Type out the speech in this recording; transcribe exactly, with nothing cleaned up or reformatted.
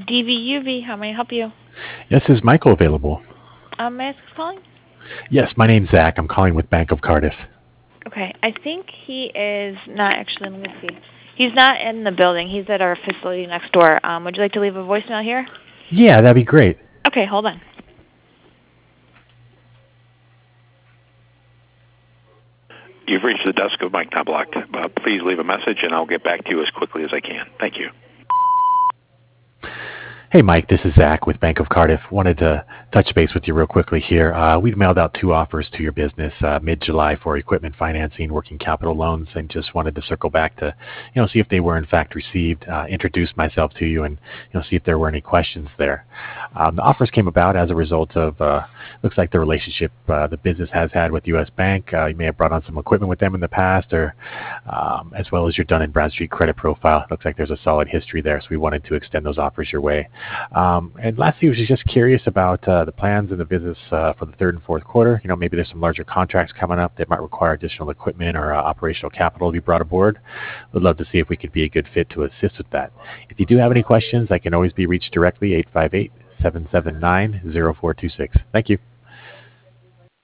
D V U V, how may I help you? Yes, is Michael available? Um, may I ask who's calling? Yes, my name's Zach. I'm calling with Bank of Cardiff. Okay, I think he is not actually, let me see. He's not in the building. He's at our facility next door. Um, would you like to leave a voicemail here? Yeah, that'd be great. Okay, hold on. You've reached the desk of Mike Knobloch. Uh, please leave a message, and I'll get back to you as quickly as I can. Thank you. Hey, Mike, this is Zach with Bank of Cardiff. Wanted to touch base with you real quickly here. Uh, we've mailed out two offers to your business uh, mid-July for equipment financing, working capital loans, and just wanted to circle back to, you know, see if they were in fact received, uh, introduce myself to you, and, you know, see if there were any questions there. Um, the offers came about as a result of, uh, looks like the relationship uh, the business has had with U S Bank. Uh, you may have brought on some equipment with them in the past, or um, as well as your Dun and Bradstreet credit profile. Looks like there's a solid history there, so we wanted to extend those offers your way. Um, and lastly, I was just curious about uh, the plans in the business uh, for the third and fourth quarter. You know, maybe there's some larger contracts coming up that might require additional equipment or uh, operational capital to be brought aboard. Would love to see if we could be a good fit to assist with that. If you do have any questions, I can always be reached directly, eight five eight, seven seven nine, zero four two six. Thank you.